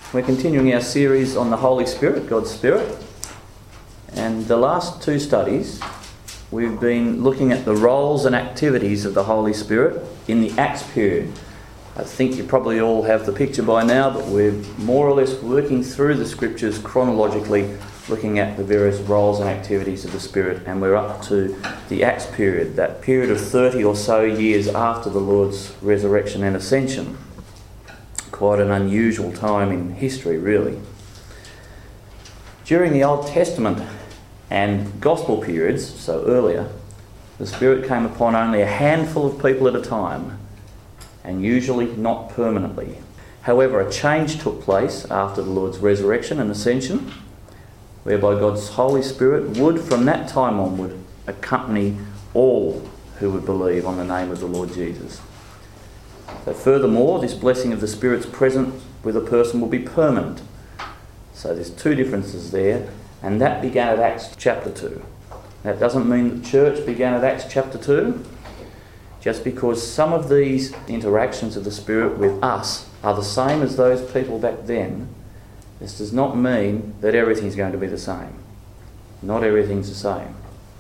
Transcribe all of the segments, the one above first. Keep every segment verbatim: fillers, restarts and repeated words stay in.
We're continuing our series on the Holy Spirit, God's Spirit. And the last two studies, we've been looking at the roles and activities of the Holy Spirit in the Acts period. I think you probably all have the picture by now, but we're more or less working through the scriptures chronologically, looking at the various roles and activities of the Spirit, and we're up to the Acts period, that period of thirty or so years after the Lord's resurrection and ascension. Quite an unusual time in history, really. During the Old Testament and Gospel periods, so earlier, the Spirit came upon only a handful of people at a time, and usually not permanently. However, a change took place after the Lord's resurrection and ascension, whereby God's Holy Spirit would, from that time onward, accompany all who would believe on the name of the Lord Jesus. So furthermore, this blessing of the Spirit's presence with a person will be permanent. So there's two differences there, and that began at Acts chapter two. That doesn't mean the church began at Acts chapter two, just because some of these interactions of the Spirit with us are the same as those people back then. This does not mean that everything's going to be the same. Not everything's the same.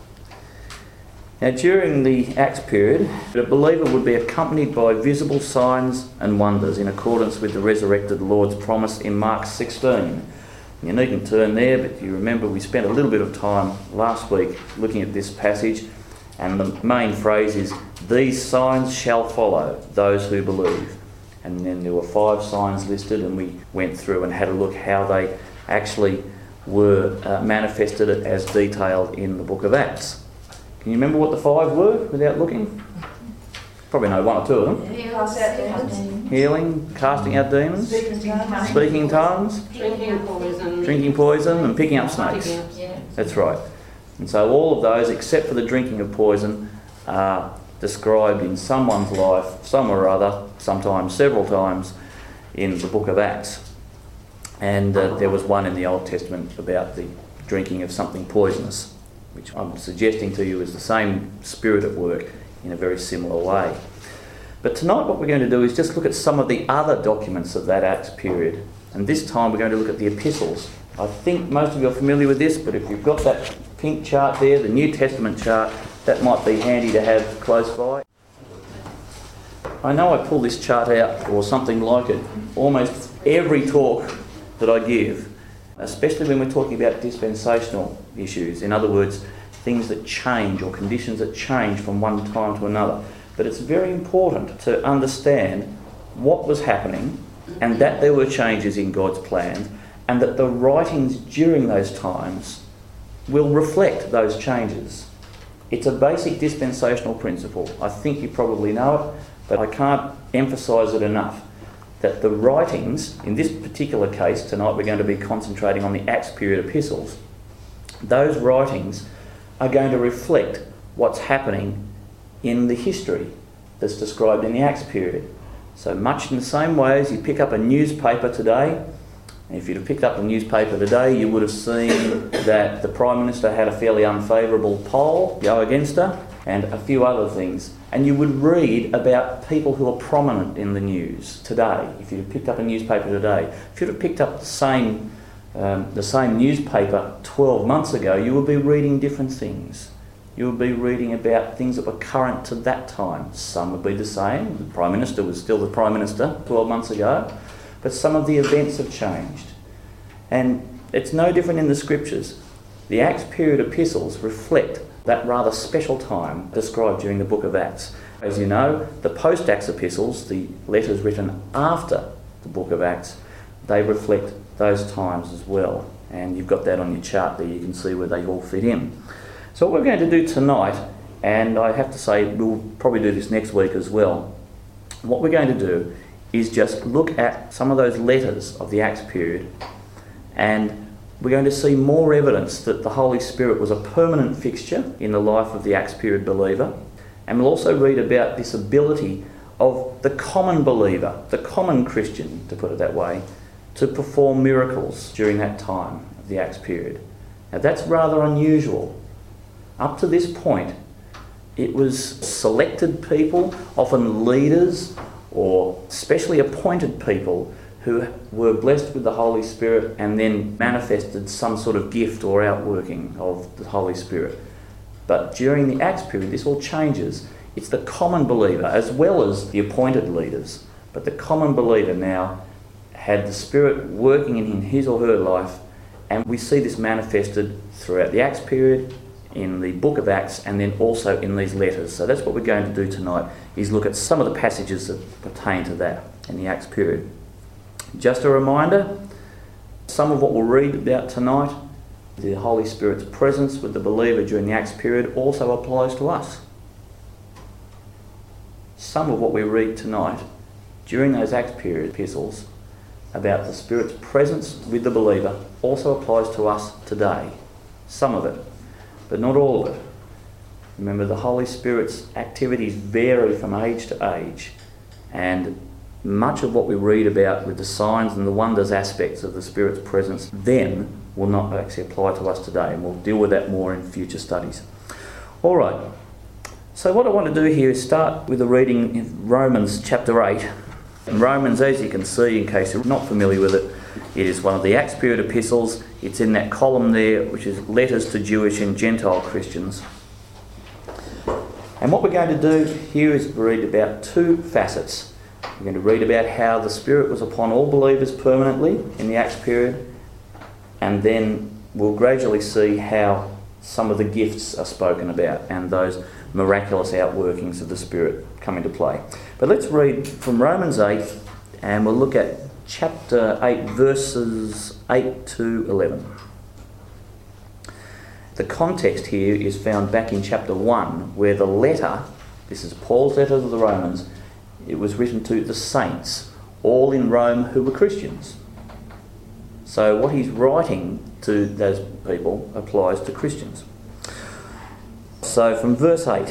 Now, during the Acts period, a believer would be accompanied by visible signs and wonders in accordance with the resurrected Lord's promise in Mark sixteen. You needn't turn there, but you remember we spent a little bit of time last week looking at this passage, and the main phrase is, "These signs shall follow those who believe." And then there were five signs listed, and we went through and had a look how they actually were uh, manifested as detailed in the book of Acts. Can you remember what the five were without looking? Probably know one or two of them. Cast out demons. Healing, casting out demons, speaking in tongues, Drinking poison. drinking poison, and picking up snakes. Yeah. That's right. And so all of those, except for the drinking of poison, are described in someone's life, some or other, sometimes several times, in the book of Acts. And uh, there was one in the Old Testament about the drinking of something poisonous, which I'm suggesting to you is the same Spirit at work in a very similar way. But tonight what we're going to do is just look at some of the other documents of that Acts period. And this time we're going to look at the epistles. I think most of you are familiar with this, but if you've got that pink chart there, the New Testament chart, that might be handy to have close by. I know I pull this chart out, or something like it, almost every talk that I give, especially when we're talking about dispensational issues. In other words, things that change or conditions that change from one time to another. But it's very important to understand what was happening and that there were changes in God's plans, and that the writings during those times will reflect those changes. It's a basic dispensational principle. I think you probably know it, but I can't emphasise it enough. That the writings, in this particular case, tonight we're going to be concentrating on the Acts period epistles, those writings are going to reflect what's happening in the history that's described in the Acts period. So much in the same way as you pick up a newspaper today, and if you'd have picked up a newspaper today, you would have seen that the Prime Minister had a fairly unfavourable poll go against her, and a few other things. And you would read about people who are prominent in the news today. If you'd have picked up a newspaper today, if you'd have picked up the same um, the same newspaper twelve months ago, you would be reading different things. You would be reading about things that were current to that time. Some would be the same. The Prime Minister was still the Prime Minister twelve months ago, but some of the events have changed. And it's no different in the Scriptures. The Acts period epistles reflect that rather special time described during the book of Acts. As you know, the post-Acts epistles, the letters written after the book of Acts, they reflect those times as well. And you've got that on your chart there, you can see where they all fit in. So what we're going to do tonight, and I have to say we'll probably do this next week as well, what we're going to do is just look at some of those letters of the Acts period, and we're going to see more evidence that the Holy Spirit was a permanent fixture in the life of the Acts period believer. And we'll also read about this ability of the common believer, the common Christian, to put it that way, to perform miracles during that time of the Acts period. Now that's rather unusual. Up to this point, it was selected people, often leaders or specially appointed people, who were blessed with the Holy Spirit and then manifested some sort of gift or outworking of the Holy Spirit. But during the Acts period, this all changes. It's the common believer as well as the appointed leaders. But the common believer now had the Spirit working in his or her life, and we see this manifested throughout the Acts period, in the book of Acts, and then also in these letters. So that's what we're going to do tonight, is look at some of the passages that pertain to that in the Acts period. Just a reminder, some of what we'll read about tonight, the Holy Spirit's presence with the believer during the Acts period, also applies to us. Some of what we read tonight during those Acts period epistles about the Spirit's presence with the believer also applies to us today. Some of it, but not all of it. Remember, the Holy Spirit's activities vary from age to age, and much of what we read about with the signs and the wonders aspects of the Spirit's presence then will not actually apply to us today, and we'll deal with that more in future studies. All right, so what I want to do here is start with a reading in Romans chapter eight. In Romans, as you can see, in case you're not familiar with it, it is one of the Acts period epistles. It's in that column there, which is letters to Jewish and Gentile Christians. And what we're going to do here is read about two facets. We're going to read about how the Spirit was upon all believers permanently in the Acts period, and then we'll gradually see how some of the gifts are spoken about and those miraculous outworkings of the Spirit come into play. But let's read from Romans eight, and we'll look at chapter eight, verses eight to eleven. The context here is found back in chapter one, where the letter, this is Paul's letter to the Romans, it was written to the saints, all in Rome who were Christians. So what he's writing to those people applies to Christians. So from verse eight.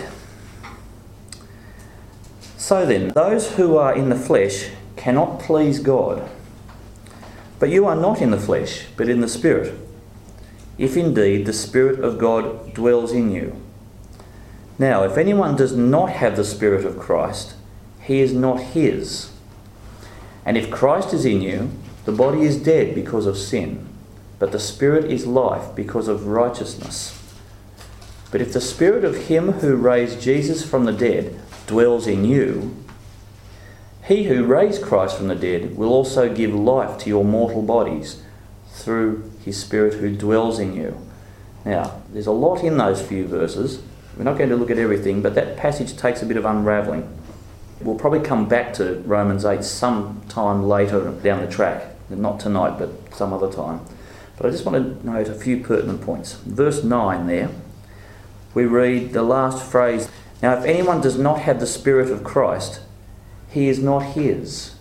So then, those who are in the flesh cannot please God. But you are not in the flesh, but in the Spirit, if indeed the Spirit of God dwells in you. Now, if anyone does not have the Spirit of Christ, he is not his. And if Christ is in you, the body is dead because of sin, but the Spirit is life because of righteousness. But if the Spirit of him who raised Jesus from the dead dwells in you, he who raised Christ from the dead will also give life to your mortal bodies through his Spirit who dwells in you. Now, there's a lot in those few verses. We're not going to look at everything, but that passage takes a bit of unravelling. We'll probably come back to Romans eight sometime later down the track. Not tonight, but some other time. But I just want to note a few pertinent points. Verse nine there, we read the last phrase, now if anyone does not have the Spirit of Christ, he is not his.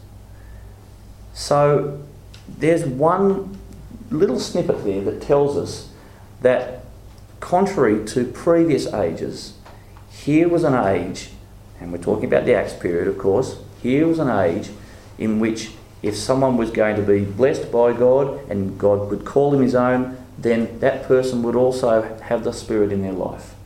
So there's one little snippet there that tells us that contrary to previous ages, here was an age, and we're talking about the Acts period, of course, here was an age in which if someone was going to be blessed by God and God would call him his own, then that person would also have the Spirit in their life.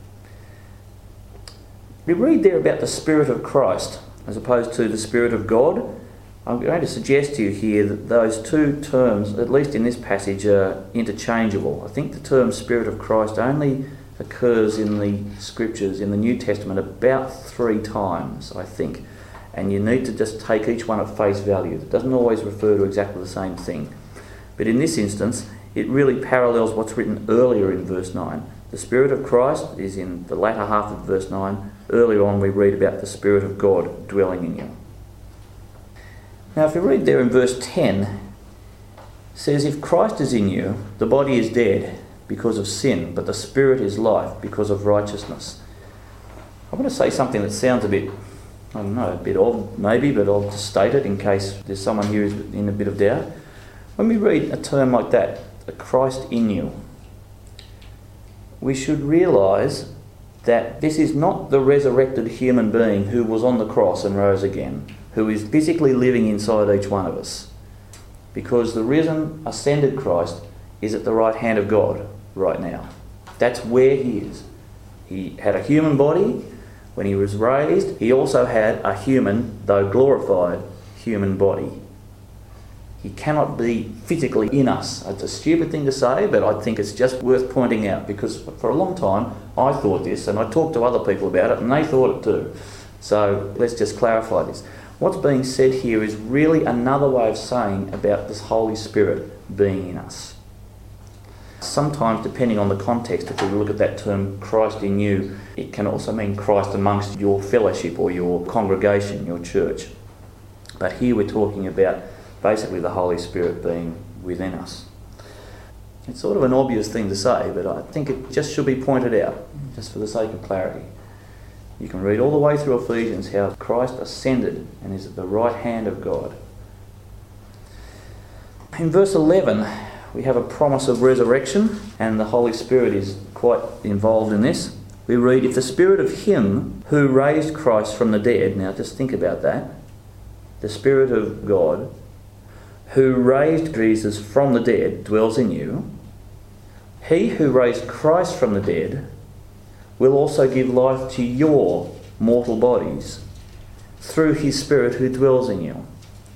We read there about the Spirit of Christ as opposed to the Spirit of God. I'm going to suggest to you here that those two terms, at least in this passage, are interchangeable. I think the term Spirit of Christ only occurs in the Scriptures, in the New Testament, about three times, I think. And you need to just take each one at face value. It doesn't always refer to exactly the same thing. But in this instance, it really parallels what's written earlier in verse nine. The Spirit of Christ is in the latter half of verse nine. Earlier on we read about the Spirit of God dwelling in you. Now if you read there in verse ten, it says, if Christ is in you, the body is dead because of sin, but the Spirit is life because of righteousness. I want to say something that sounds a bit, I don't know, a bit odd maybe, but I'll just state it in case there's someone here who's in a bit of doubt. When we read a term like that, a Christ in you, we should realise that this is not the resurrected human being who was on the cross and rose again, who is physically living inside each one of us. Because the risen, ascended Christ is at the right hand of God right now. That's where he is. He had a human body. When he was raised, he also had a human, though glorified, human body. He cannot be physically in us. It's a stupid thing to say, but I think it's just worth pointing out, because for a long time I thought this, and I talked to other people about it and they thought it too. So let's just clarify this. What's being said here is really another way of saying about this Holy Spirit being in us. Sometimes, depending on the context, if we look at that term, Christ in you, it can also mean Christ amongst your fellowship or your congregation, your church. But here we're talking about basically the Holy Spirit being within us. It's sort of an obvious thing to say, but I think it just should be pointed out, just for the sake of clarity. You can read all the way through Ephesians how Christ ascended and is at the right hand of God. In verse eleven, we have a promise of resurrection, and the Holy Spirit is quite involved in this. We read, if the Spirit of Him who raised Christ from the dead, now just think about that, the Spirit of God who raised Jesus from the dead dwells in you, He who raised Christ from the dead will also give life to your mortal bodies through His Spirit who dwells in you.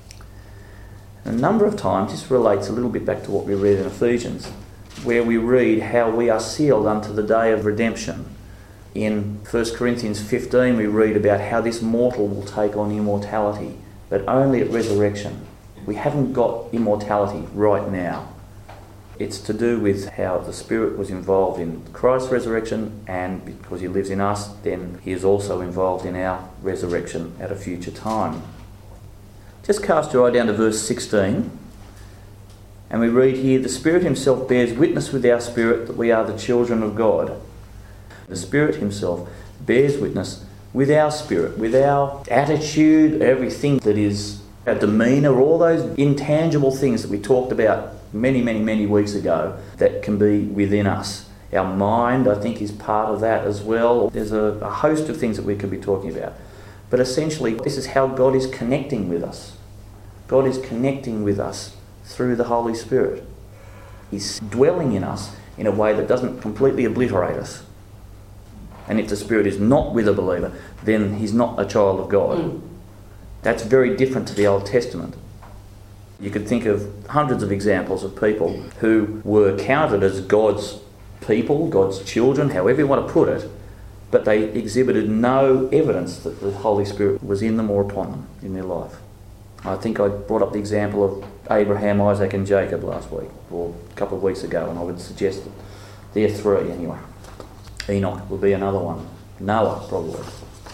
A number of times this relates a little bit back to what we read in Ephesians, where we read how we are sealed unto the day of redemption. In First Corinthians fifteen we read about how this mortal will take on immortality, but only at resurrection. We haven't got immortality right now. It's to do with how the Spirit was involved in Christ's resurrection, and because He lives in us, then He is also involved in our resurrection at a future time. Just cast your eye down to verse sixteen, and we read here, the Spirit Himself bears witness with our spirit that we are the children of God. The Spirit Himself bears witness with our spirit, with our attitude, everything that is our demeanour, all those intangible things that we talked about many, many, many weeks ago that can be within us. Our mind, I think, is part of that as well. There's a, a host of things that we could be talking about. But essentially, this is how God is connecting with us. God is connecting with us through the Holy Spirit. He's dwelling in us in a way that doesn't completely obliterate us. And if the Spirit is not with a believer, then he's not a child of God. Mm. That's very different to the Old Testament. You could think of hundreds of examples of people who were counted as God's people, God's children, however you want to put it, but they exhibited no evidence that the Holy Spirit was in them or upon them in their life. I think I brought up the example of Abraham, Isaac and Jacob last week, or a couple of weeks ago, and I would suggest that they're three anyway. Enoch would be another one. Noah, probably.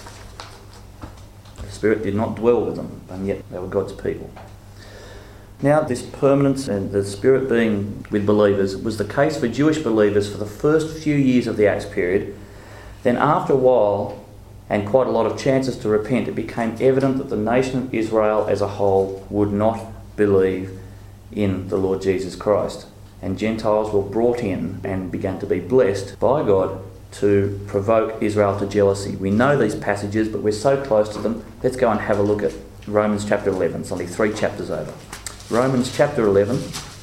The Spirit did not dwell with them, and yet they were God's people. Now, this permanence and the Spirit being with believers was the case for Jewish believers for the first few years of the Acts period. Then after a while, and quite a lot of chances to repent, it became evident that the nation of Israel as a whole would not believe in the Lord Jesus Christ. And Gentiles were brought in and began to be blessed by God to provoke Israel to jealousy. We know these passages, but we're so close to them. Let's go and have a look at Romans chapter eleven. It's only three chapters over. Romans chapter eleven.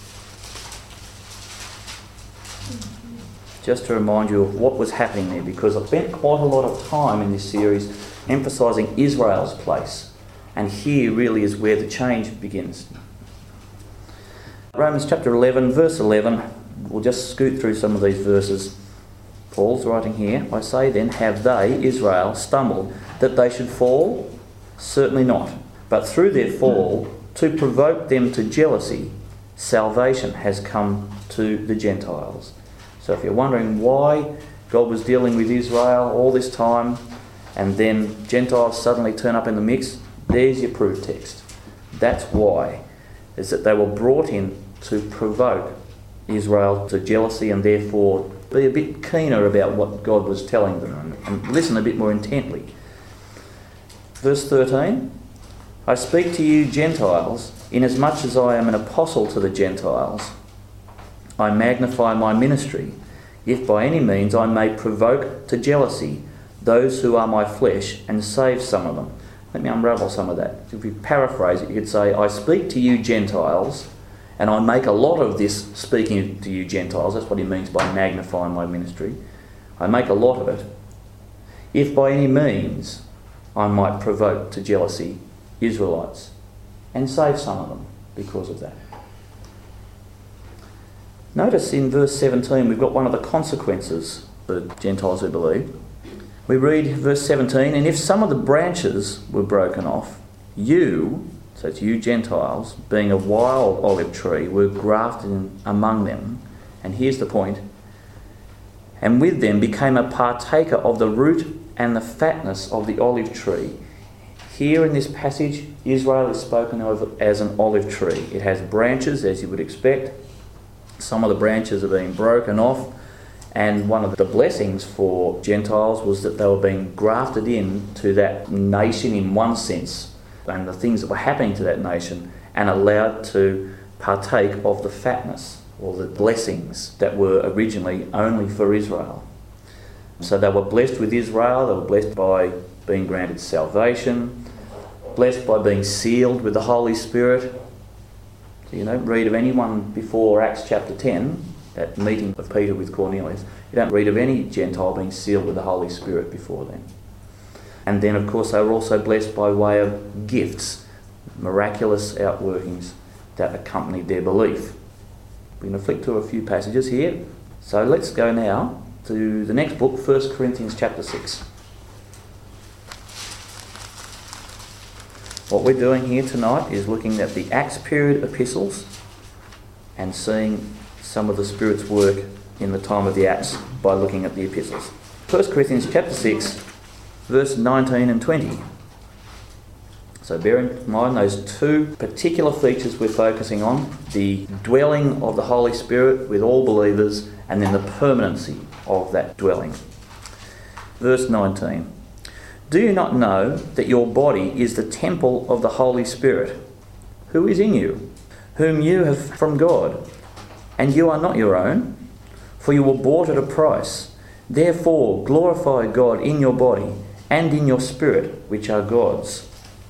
Just to remind you of what was happening there, because I've spent quite a lot of time in this series emphasising Israel's place. And here really is where the change begins. Romans chapter eleven, verse eleven. We'll just scoot through some of these verses. Paul's writing here, I say then, have they, Israel, stumbled that they should fall? Certainly not. But through their fall, to provoke them to jealousy, salvation has come to the Gentiles. So if you're wondering why God was dealing with Israel all this time, and then Gentiles suddenly turn up in the mix, there's your proof text. That's why, is that they were brought in to provoke Israel to jealousy and therefore be a bit keener about what God was telling them and listen a bit more intently. Verse thirteen, I speak to you Gentiles, inasmuch as I am an apostle to the Gentiles, I magnify my ministry, if by any means I may provoke to jealousy those who are my flesh and save some of them. Let me unravel some of that. If we paraphrase it, you could say, I speak to you Gentiles, and I make a lot of this speaking to you Gentiles. That's what he means by magnifying my ministry. I make a lot of it. If by any means I might provoke to jealousy Israelites and save some of them. because of that. Notice in verse seventeen we've got one of the consequences for Gentiles who believe. We read verse seventeen, and if some of the branches were broken off, you, so it's you Gentiles, being a wild olive tree, were grafted in among them. And here's the point. And with them became a partaker of the root and the fatness of the olive tree. Here in this passage, Israel is spoken of as an olive tree. It has branches, as you would expect. Some of the branches are being broken off. And one of the blessings for Gentiles was that they were being grafted in to that nation in one sense, and the things that were happening to that nation, and allowed to partake of the fatness or the blessings that were originally only for Israel. So they were blessed with Israel, they were blessed by being granted salvation, blessed by being sealed with the Holy Spirit. So you don't read of anyone before Acts chapter ten, that meeting of Peter with Cornelius. You don't read of any Gentile being sealed with the Holy Spirit before then. And then, of course, they were also blessed by way of gifts, miraculous outworkings that accompanied their belief. We're going to flick to a few passages here. So let's go now to the next book, First Corinthians chapter six. What we're doing here tonight is looking at the Acts period epistles and seeing some of the Spirit's work in the time of the Acts by looking at the epistles. First Corinthians chapter six, verse nineteen and twenty. So bear in mind those two particular features we're focusing on, the dwelling of the Holy Spirit with all believers, and then the permanency of that dwelling. Verse nineteen. Do you not know that your body is the temple of the Holy Spirit, who is in you, whom you have from God, and you are not your own, for you were bought at a price. Therefore glorify God in your body and in your spirit, which are God's.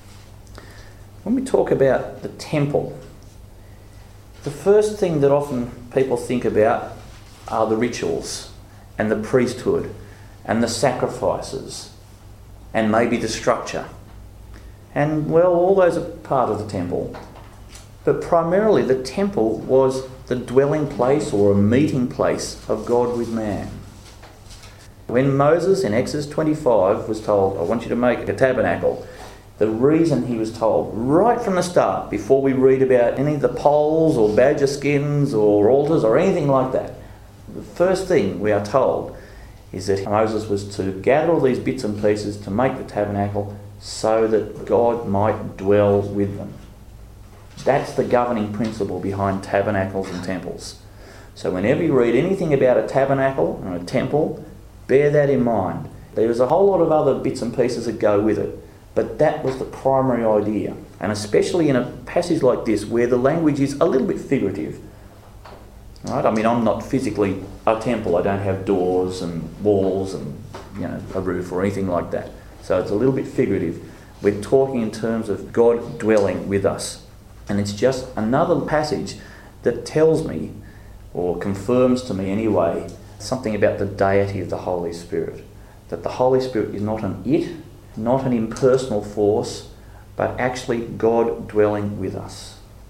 When we talk about the temple, the first thing that often people think about are the rituals and the priesthood and the sacrifices and maybe the structure. And well, all those are part of the temple. But primarily the temple was the dwelling place or a meeting place of God with man. When Moses in Exodus twenty-five was told, I want you to make a tabernacle, the reason he was told right from the start, before we read about any of the poles or badger skins or altars or anything like that, the first thing we are told is that Moses was to gather all these bits and pieces to make the tabernacle so that God might dwell with them. That's the governing principle behind tabernacles and temples. So whenever you read anything about a tabernacle and a temple, bear that in mind. There's a whole lot of other bits and pieces that go with it, but that was the primary idea. And especially in a passage like this where the language is a little bit figurative. Right? I mean, I'm not physically a temple. I don't have doors and walls and, you know, a roof or anything like that. So it's a little bit figurative. We're talking in terms of God dwelling with us. And it's just another passage that tells me, or confirms to me anyway, something about the deity of the Holy Spirit. That the Holy Spirit is not an it, not an impersonal force, but actually God dwelling with us.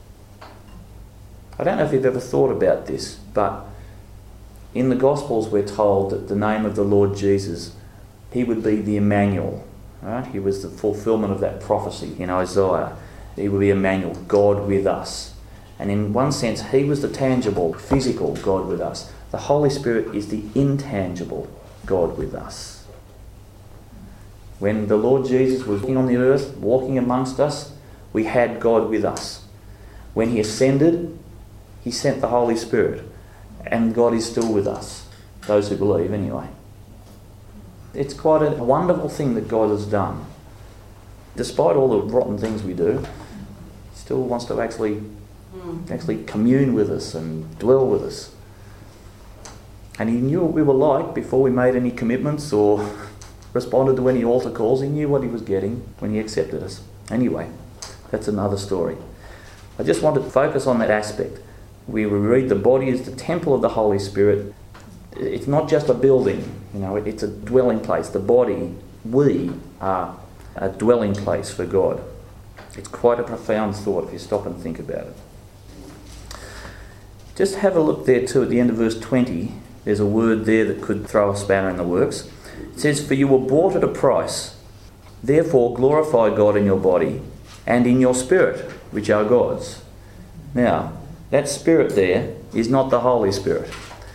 I don't know if you've ever thought about this, but in the Gospels we're told that the name of the Lord Jesus, he would be the Emmanuel. Right? He was the fulfillment of that prophecy in Isaiah. He would be Emmanuel, God with us. And in one sense, he was the tangible, physical God with us. The Holy Spirit is the intangible God with us. When the Lord Jesus was walking on the earth, walking amongst us, we had God with us. When he ascended, he sent the Holy Spirit, and God is still with us, those who believe anyway. It's quite a wonderful thing that God has done. Despite all the rotten things we do, he still wants to actually, actually commune with us and dwell with us. And he knew what we were like before we made any commitments or responded to any altar calls. He knew what he was getting when he accepted us. Anyway, that's another story. I just want to focus on that aspect. We read the body is the temple of the Holy Spirit. It's not just a building, you know, it's a dwelling place. The body, we are a dwelling place for God. It's quite a profound thought if you stop and think about it. Just have a look there too at the end of verse twenty. There's a word there that could throw a spanner in the works. It says, "For you were bought at a price. Therefore glorify God in your body and in your spirit, which are God's." Now, that spirit there is not the Holy Spirit.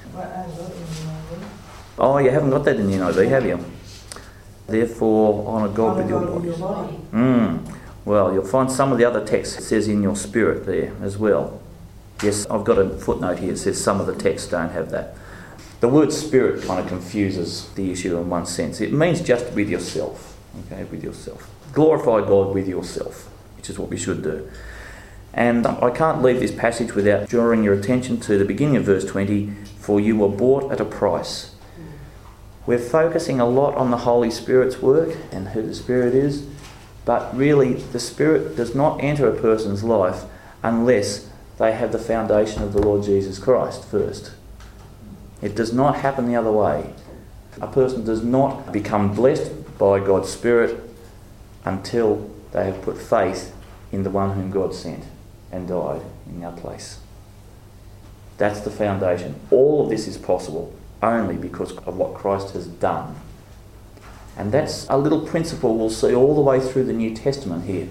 Oh, you haven't got that in the N I V, have you? Therefore honour God with your body. Mm. Well, you'll find some of the other texts it says in your spirit there as well. Yes, I've got a footnote here that says some of the texts don't have that. The word spirit kind of confuses the issue in one sense. It means just with yourself. Okay, with yourself. Glorify God with yourself, which is what we should do. And I can't leave this passage without drawing your attention to the beginning of verse twenty, "For you were bought at a price." We're focusing a lot on the Holy Spirit's work and who the Spirit is, but really the Spirit does not enter a person's life unless they have the foundation of the Lord Jesus Christ first. It does not happen the other way. A person does not become blessed by God's Spirit until they have put faith in the one whom God sent and died in our place. That's the foundation. All of this is possible only because of what Christ has done. And that's a little principle we'll see all the way through the New Testament here.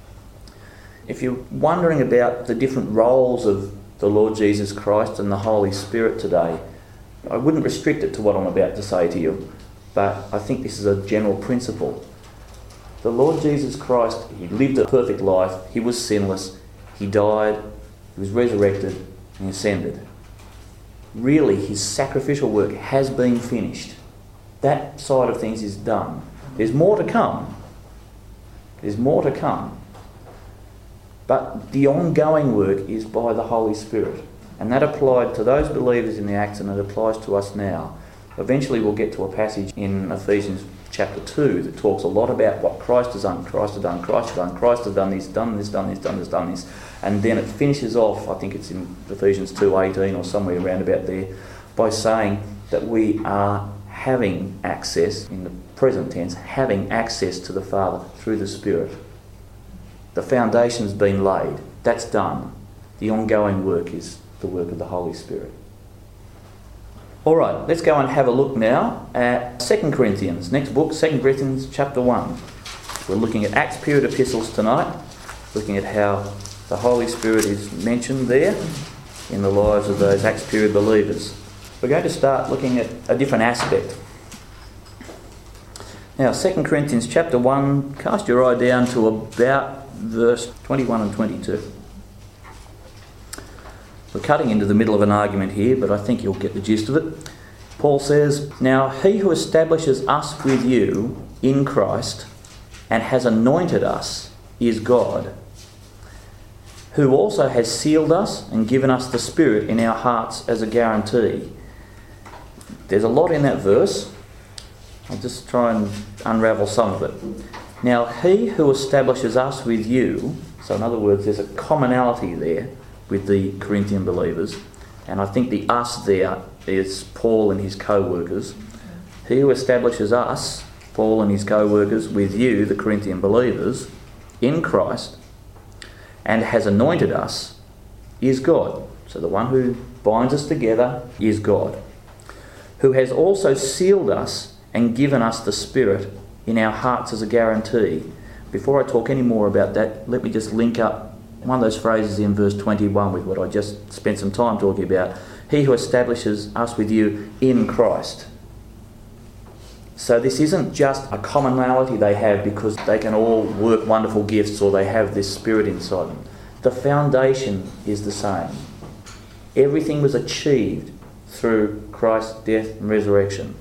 If you're wondering about the different roles of the Lord Jesus Christ and the Holy Spirit today, I wouldn't restrict it to what I'm about to say to you, but I think this is a general principle. The Lord Jesus Christ, he lived a perfect life, he was sinless, he died, he was resurrected, and he ascended. Really, his sacrificial work has been finished. That side of things is done. There's more to come. There's more to come. But the ongoing work is by the Holy Spirit. And that applied to those believers in the Acts, and it applies to us now. Eventually we'll get to a passage in Ephesians chapter two that talks a lot about what Christ has done, Christ has done, Christ has done, Christ has done this, done this, done this, done this, done this. And then it finishes off, I think it's in Ephesians two eighteen or somewhere around about there, by saying that we are having access, in the present tense, having access to the Father through the Spirit. The foundation's been laid. That's done. The ongoing work is the work of the Holy Spirit. All right, let's go and have a look now at Second Corinthians. Next book, Second Corinthians chapter one. We're looking at Acts period epistles tonight, looking at how the Holy Spirit is mentioned there in the lives of those Acts period believers. We're going to start looking at a different aspect. Now, Second Corinthians chapter one, cast your eye down to about verse twenty-one and twenty-two. We're cutting into the middle of an argument here, but I think you'll get the gist of it. Paul says, "Now he who establishes us with you in Christ and has anointed us is God, who also has sealed us and given us the Spirit in our hearts as a guarantee." There's a lot in that verse. I'll just try and unravel some of it. Now, he who establishes us with you, so in other words, there's a commonality there with the Corinthian believers, and I think the us there is Paul and his co-workers. He who establishes us, Paul and his co-workers, with you, the Corinthian believers, in Christ, and has anointed us, is God. So the one who binds us together is God, who has also sealed us and given us the Spirit in our hearts as a guarantee. Before I talk any more about that, let me just link up one of those phrases in verse twenty-one with what I just spent some time talking about. He who establishes us with you in Christ. So this isn't just a commonality they have because they can all work wonderful gifts or they have this Spirit inside them. The foundation is the same. Everything was achieved through Christ's death and resurrection.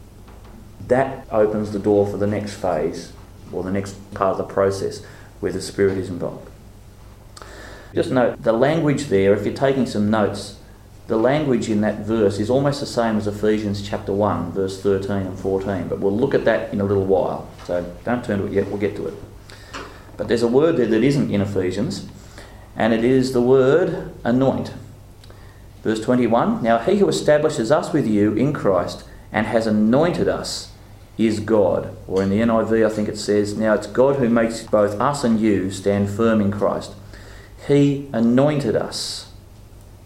That opens the door for the next phase, or the next part of the process where the Spirit is involved. Just note, the language there, if you're taking some notes, the language in that verse is almost the same as Ephesians chapter one, verse thirteen and fourteen, but we'll look at that in a little while, so don't turn to it yet, we'll get to it. But there's a word there that isn't in Ephesians, and it is the word anoint. Verse twenty-one, "Now he who establishes us with you in Christ and has anointed us is God." Or in the N I V I think it says, "Now it's God who makes both us and you stand firm in Christ. He anointed us."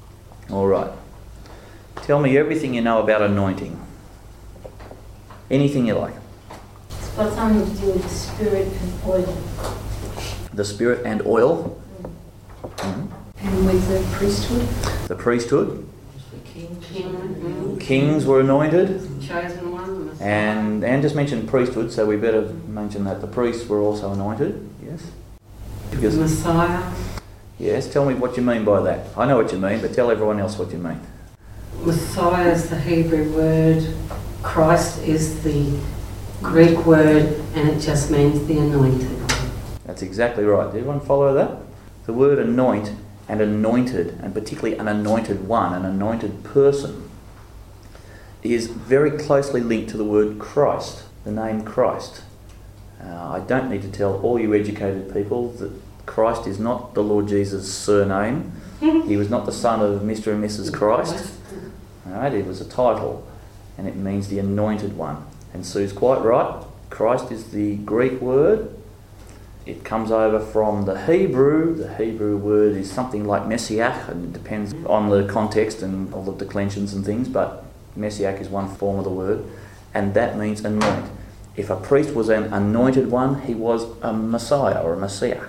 All right. Tell me everything you know about anointing. Anything you like. It's got something to do with the spirit and oil. The spirit and oil. Mm-hmm. And with the priesthood. The priesthood. King. Mm-hmm. Kings were anointed. Chosen one. Messiah. And Anne just mentioned priesthood, so we better mention that the priests were also anointed. Yes. Because, Messiah. yes, tell me what you mean by that. I know what you mean, but tell everyone else what you mean. Messiah is the Hebrew word, Christ is the Greek word, and it just means the anointed. That's exactly right. Did everyone follow that? The word anoint and anointed, and particularly an anointed one, an anointed person, is very closely linked to the word Christ, the name Christ. Uh, I don't need to tell all you educated people that Christ is not the Lord Jesus' surname. He was not the son of Mister and Missus Christ. Right, it was a title, and it means the anointed one. And Sue's quite right. Christ is the Greek word. It comes over from the Hebrew. The Hebrew word is something like Messiah, and it depends on the context and all the declensions and things, but Messiah is one form of the word, and that means anoint. If a priest was an anointed one, he was a Messiah or a Messiah.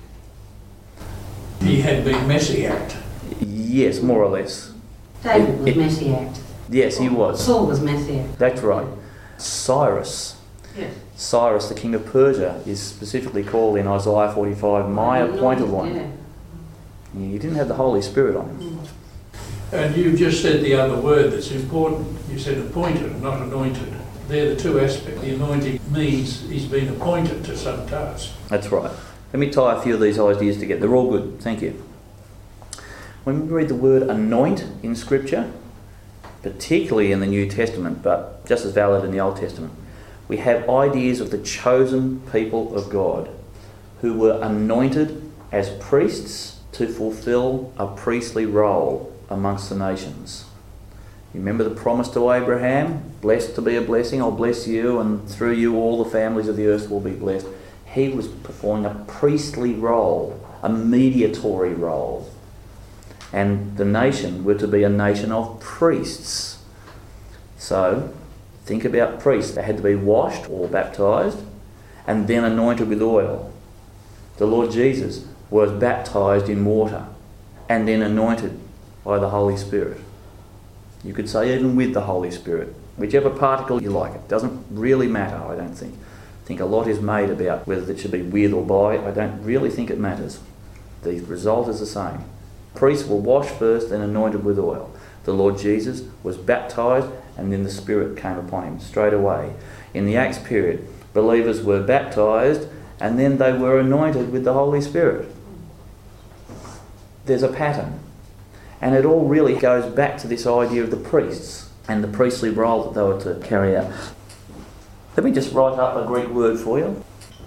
He had been Messiahed. Yes, more or less. David was It- it- Messiahed. Yes, he was. Saul was Messiahed. That's right. Cyrus. Yes. Cyrus, the king of Persia, is specifically called in Isaiah forty-five, my appointed one. Yeah. He didn't have the Holy Spirit on him. And you just said the other word that's important. You said appointed, not anointed. They're the two aspects. The anointing means he's been appointed to some task. That's right. Let me tie a few of these ideas together. They're all good. Thank you. When we read the word anoint in Scripture, particularly in the New Testament, but just as valid in the Old Testament, we have ideas of the chosen people of God who were anointed as priests to fulfill a priestly role amongst the nations. You remember the promise to Abraham? Blessed to be a blessing, I'll bless you, and through you all the families of the earth will be blessed. He was performing a priestly role, a mediatory role. And the nation were to be a nation of priests. So, think about priests. They had to be washed or baptised and then anointed with oil. The Lord Jesus was baptised in water and then anointed by the Holy Spirit. You could say even with the Holy Spirit. Whichever particle you like. It doesn't really matter, I don't think. I think a lot is made about whether it should be with or by. I don't really think it matters. The result is the same. Priests were washed first and anointed with oil. The Lord Jesus was baptised and then the Spirit came upon him straight away. In the Acts period, believers were baptised and then they were anointed with the Holy Spirit. There's a pattern. And it all really goes back to this idea of the priests and the priestly role that they were to carry out. Let me just write up a Greek word for you.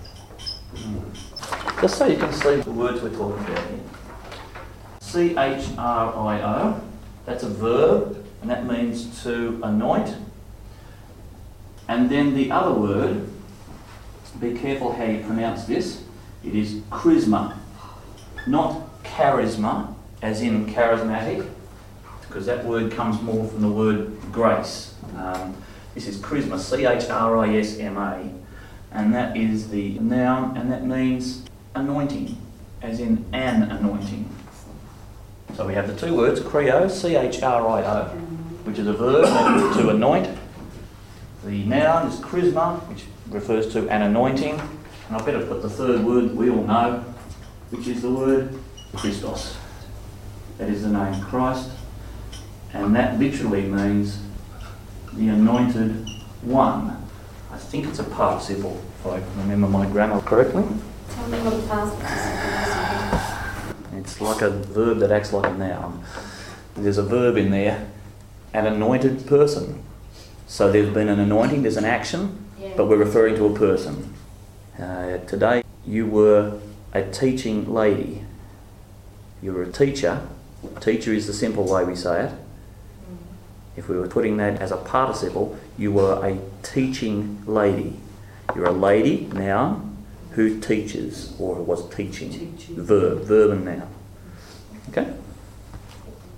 Just so you can see the words we're talking about here. C H R I O, that's a verb, and that means to anoint. And then the other word, be careful how you pronounce this, it is charisma, not charisma, as in charismatic, because that word comes more from the word grace. Um, this is charisma, C H R I S M A, and that is the noun, and that means anointing, as in an anointing. So we have the two words, chrio, C H R I O, which is a verb meaning to anoint. The noun is charisma, which refers to an anointing. And I better put the third word that we all know, which is the word Christos. That is the name Christ. And that literally means the anointed one. I think it's a participle, if I remember my grammar correctly. Tell me what a past participle It's like a verb that acts like a noun. There's a verb in there, an anointed person. So there's been an anointing, there's an action, is. but we're referring to a person. Uh, today you were a teaching lady. You were a teacher. Teacher is the simple way we say it. If we were putting that as a participle, you were a teaching lady. You're a lady, noun, who teaches, or was teaching. Teaching. Verb, verb and noun. Okay?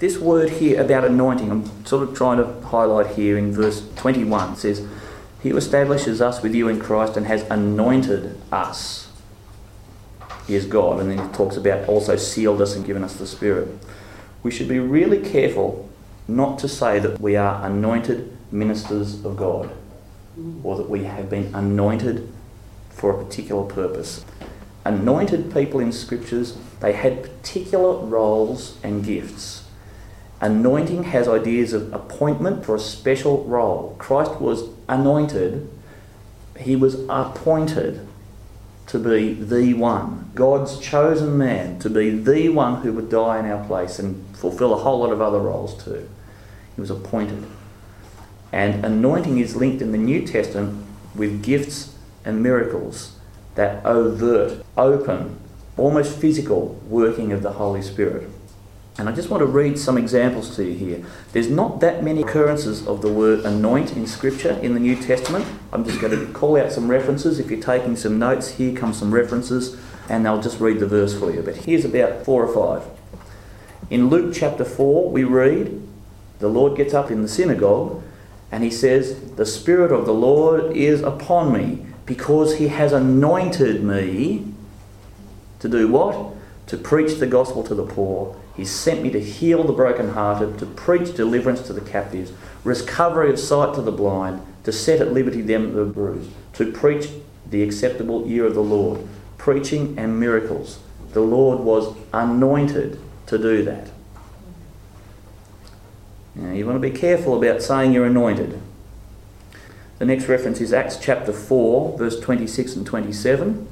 This word here about anointing, I'm sort of trying to highlight here in verse twenty-one. It says, he who establishes us with you in Christ and has anointed us. He is God. And then he talks about also sealed us and given us the Spirit. We should be really careful not to say that we are anointed ministers of God, or that we have been anointed for a particular purpose. Anointed people in Scriptures, they had particular roles and gifts. Anointing has ideas of appointment for a special role. Christ was anointed, he was appointed to be the one, God's chosen man, to be the one who would die in our place and fulfill a whole lot of other roles too. He was appointed. And anointing is linked in the New Testament with gifts and miracles, that overt, open, almost physical working of the Holy Spirit. And I just want to read some examples to you here. There's not that many occurrences of the word anoint in Scripture in the New Testament. I'm just going to call out some references. If you're taking some notes, here come some references, and I'll just read the verse for you. But here's about four or five. In Luke chapter four, we read, the Lord gets up in the synagogue and he says, the Spirit of the Lord is upon me, because he has anointed me to do what? To preach the gospel to the poor. He's sent me to heal the brokenhearted, to preach deliverance to the captives, recovery of sight to the blind, to set at liberty them that are bruised, to preach the acceptable year of the Lord, preaching and miracles. The Lord was anointed to do that. Now, you want to be careful about saying you're anointed. The next reference is Acts chapter four, verse twenty-six and twenty-seven.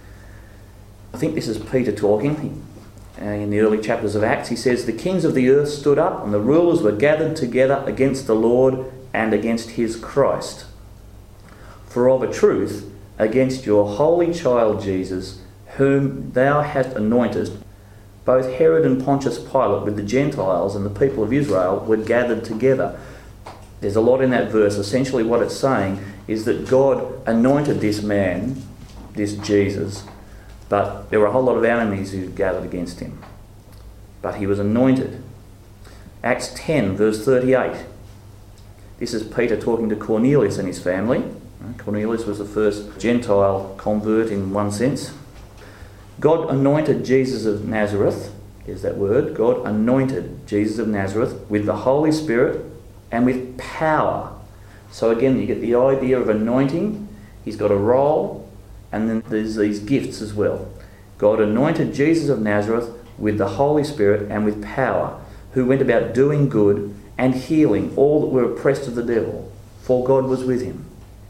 I think this is Peter talking. Uh, in the early chapters of Acts, he says, the kings of the earth stood up and the rulers were gathered together against the Lord and against his Christ. For of a truth, against your holy child Jesus, whom thou hast anointed, both Herod and Pontius Pilate with the Gentiles and the people of Israel were gathered together. There's a lot in that verse. Essentially what it's saying is that God anointed this man, this Jesus, but there were a whole lot of enemies who gathered against him. But he was anointed. Acts ten, verse thirty-eight. This is Peter talking to Cornelius and his family. Cornelius was the first Gentile convert in one sense. God anointed Jesus of Nazareth, is that word. God anointed Jesus of Nazareth with the Holy Spirit and with power. So again, you get the idea of anointing. He's got a role, and then there's these gifts as well. God anointed Jesus of Nazareth with the Holy Spirit and with power, who went about doing good and healing all that were oppressed of the devil, for God was with him.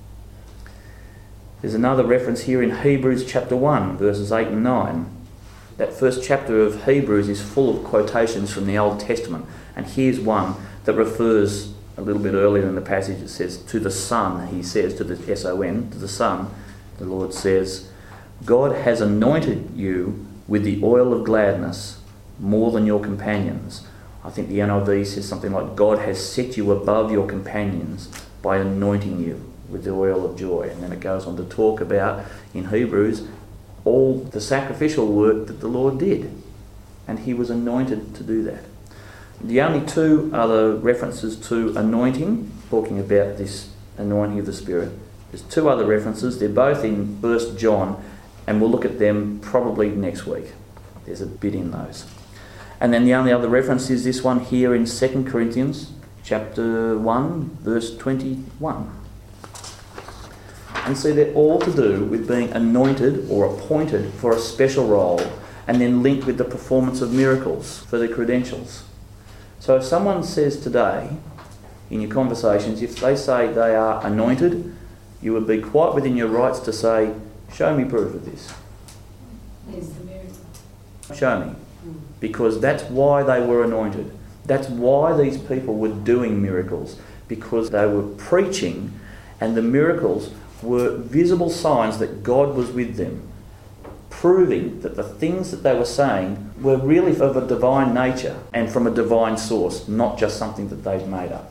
There's another reference here in Hebrews chapter one, verses eight and nine. That first chapter of Hebrews is full of quotations from the Old Testament, and here's one that refers a little bit earlier in the passage. It says, to the Son, he says, to the S O N, to the Son, the Lord says, God has anointed you with the oil of gladness more than your companions. I think the N I V says something like, God has set you above your companions by anointing you with the oil of joy. And then it goes on to talk about, in Hebrews, all the sacrificial work that the Lord did. And he was anointed to do that. The only two other references to anointing, talking about this anointing of the Spirit, there's two other references. They're both in First John, and we'll look at them probably next week. There's a bit in those. And then the only other reference is this one here in Second Corinthians chapter one, verse twenty-one. And see, they're all to do with being anointed or appointed for a special role, and then linked with the performance of miracles for their credentials. So if someone says today, in your conversations, if they say they are anointed, you would be quite within your rights to say, show me proof of this. There's the miracle. Show me. Because that's why they were anointed. That's why these people were doing miracles. Because they were preaching, and the miracles were visible signs that God was with them, proving that the things that they were saying were really of a divine nature and from a divine source, not just something that they'd made up.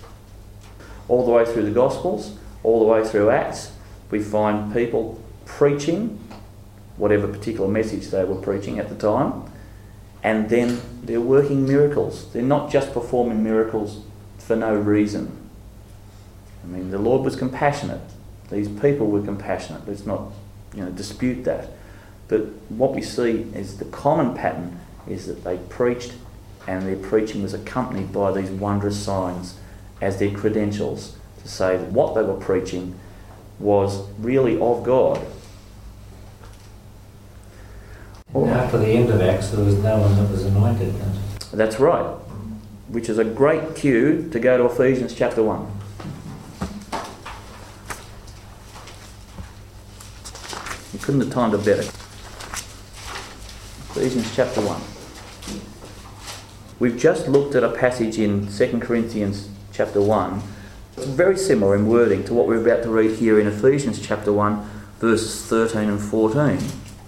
All the way through the Gospels, all the way through Acts, we find people preaching whatever particular message they were preaching at the time, and then they're working miracles. They're not just performing miracles for no reason. I mean, the Lord was compassionate. These people were compassionate. Let's not, you know, dispute that. But what we see is the common pattern is that they preached, and their preaching was accompanied by these wondrous signs as their credentials to say that what they were preaching was really of God. And after the end of Acts, there was no one that was anointed. That's right, which is a great cue to go to Ephesians chapter one. You couldn't have timed it better. Ephesians chapter one. We've just looked at a passage in Second Corinthians chapter one. It's very similar in wording to what we're about to read here in Ephesians chapter one, verses thirteen and fourteen.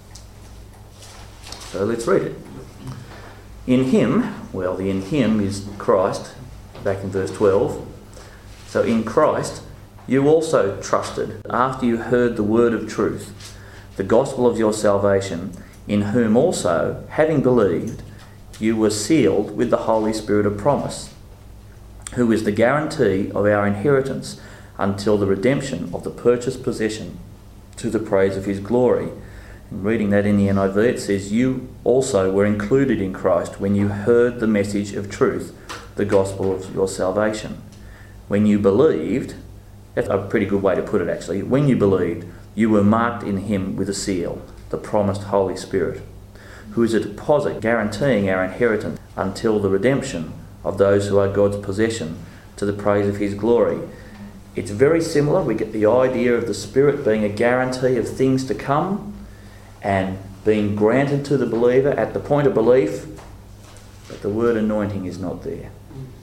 So let's read it. In him, well, the in him is Christ, back in verse twelve. So in Christ, you also trusted after you heard the word of truth, the gospel of your salvation, in whom also, having believed, you were sealed with the Holy Spirit of promise, who is the guarantee of our inheritance until the redemption of the purchased possession, to the praise of his glory. And reading that in the N I V, it says, you also were included in Christ when you heard the message of truth, the gospel of your salvation. When you believed, that's a pretty good way to put it actually, when you believed, you were marked in him with a seal, the promised Holy Spirit, who is a deposit guaranteeing our inheritance until the redemption of those who are God's possession, to the praise of his glory. It's very similar. We get the idea of the Spirit being a guarantee of things to come and being granted to the believer at the point of belief, but the word anointing is not there.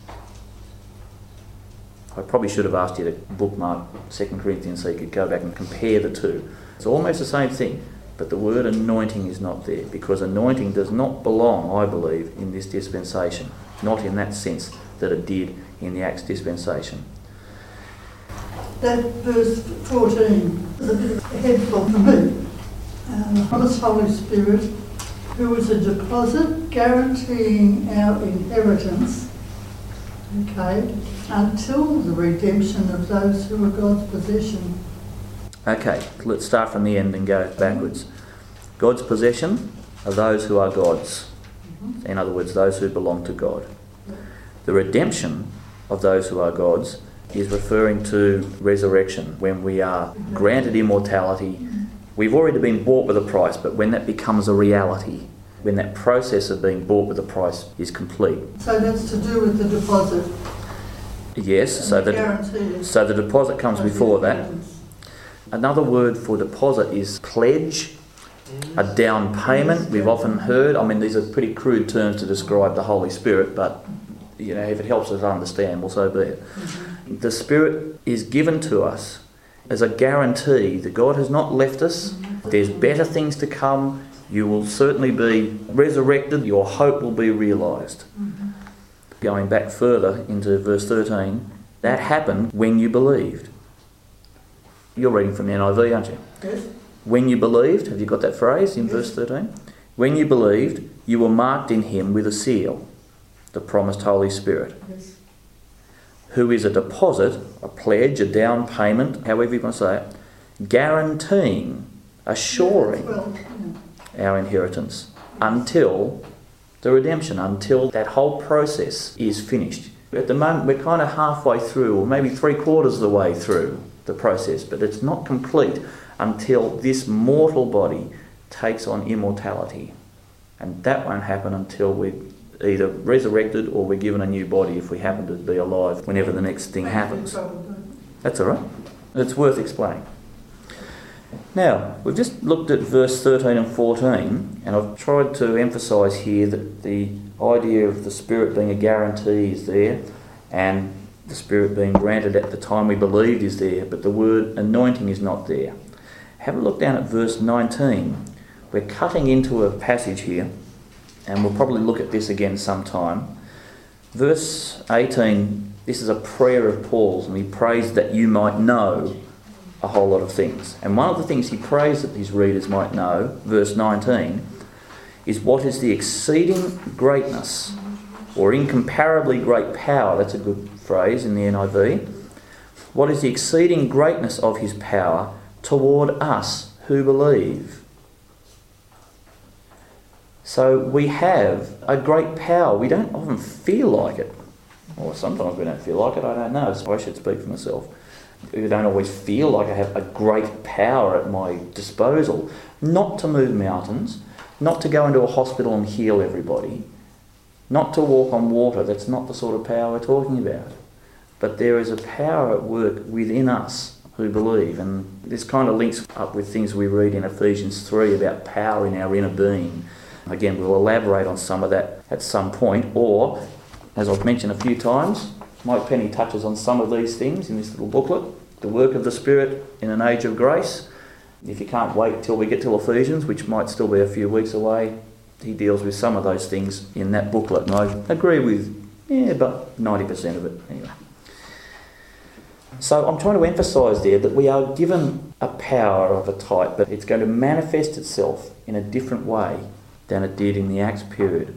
I probably should have asked you to bookmark Second Corinthians so you could go back and compare the two. It's almost the same thing, but the word anointing is not there, because anointing does not belong, I believe, in this dispensation. Not in that sense that it did in the Acts dispensation. That verse fourteen is a bit of a head for me. Uh, the promised Holy Spirit, who is a deposit guaranteeing our inheritance, okay, until the redemption of those who are God's possession. Okay, let's start from the end and go backwards. God's possession are those who are God's. In other words, those who belong to God. The redemption of those who are God's is referring to resurrection, when we are granted immortality. We've already been bought with a price, but when that becomes a reality, when that process of being bought with a price is complete. So that's to do with the deposit. Yes, so the, so the deposit comes before that. Another word for deposit is pledge, a down payment. We've often heard, I mean, these are pretty crude terms to describe the Holy Spirit, but you know, if it helps us understand, well, so be it. Mm-hmm. The Spirit is given to us as a guarantee that God has not left us. Mm-hmm. There's better things to come. You will certainly be resurrected. Your hope will be realised. Mm-hmm. Going back further into verse thirteen, that happened when you believed. You're reading from the N I V, aren't you? Yes. When you believed, have you got that phrase in yes. verse thirteen? When you believed, you were marked in him with a seal, the promised Holy Spirit, yes. who is a deposit, a pledge, a down payment, however you want to say it, guaranteeing, assuring yeah, well, yeah. our inheritance until the redemption, until that whole process is finished. At the moment, we're kind of halfway through, or maybe three quarters of the way through the process, but it's not complete until this mortal body takes on immortality. And that won't happen until we're either resurrected or we're given a new body if we happen to be alive whenever the next thing happens. That's all right. It's worth explaining. Now, we've just looked at verse thirteen and fourteen, and I've tried to emphasise here that the idea of the Spirit being a guarantee is there, and the Spirit being granted at the time we believed is there, but the word anointing is not there. Have a look down at verse nineteen. We're cutting into a passage here, and we'll probably look at this again sometime. Verse eighteen, this is a prayer of Paul's, and he prays that you might know a whole lot of things. And one of the things he prays that his readers might know, verse nineteen, is what is the exceeding greatness or incomparably great power, that's a good phrase in the N I V, what is the exceeding greatness of his power toward us who believe. So we have a great power. We don't often feel like it. Or sometimes we don't feel like it, I don't know. So I should speak for myself. I don't always feel like I have a great power at my disposal. Not to move mountains, not to go into a hospital and heal everybody, not to walk on water. That's not the sort of power we're talking about. But there is a power at work within us who believe. And this kind of links up with things we read in Ephesians three about power in our inner being. Again, we'll elaborate on some of that at some point, or, as I've mentioned a few times, Mike Penny touches on some of these things in this little booklet, the work of the Spirit in an age of grace. If you can't wait till we get to Ephesians, which might still be a few weeks away, he deals with some of those things in that booklet, and I agree with, yeah, about ninety percent of it anyway. So I'm trying to emphasise there that we are given a power of a type, but it's going to manifest itself in a different way than it did in the Acts period.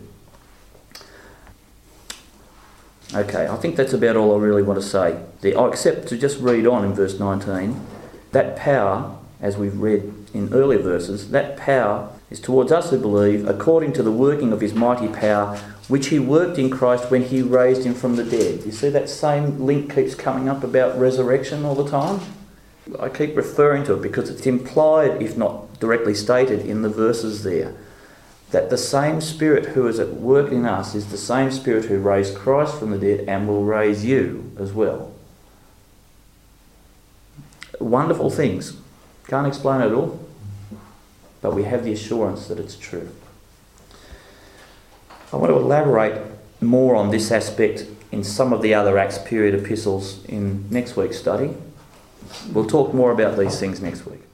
Okay, I think that's about all I really want to say. The, except to just read on in verse nineteen. That power, as we've read in earlier verses, that power is towards us who believe, according to the working of his mighty power, which he worked in Christ when he raised him from the dead. You see that same link keeps coming up about resurrection all the time? I keep referring to it because it's implied, if not directly stated, in the verses there, that the same Spirit who is at work in us is the same Spirit who raised Christ from the dead and will raise you as well. Wonderful things. Can't explain it all, but we have the assurance that it's true. I want to elaborate more on this aspect in some of the other Acts period epistles in next week's study. We'll talk more about these things next week.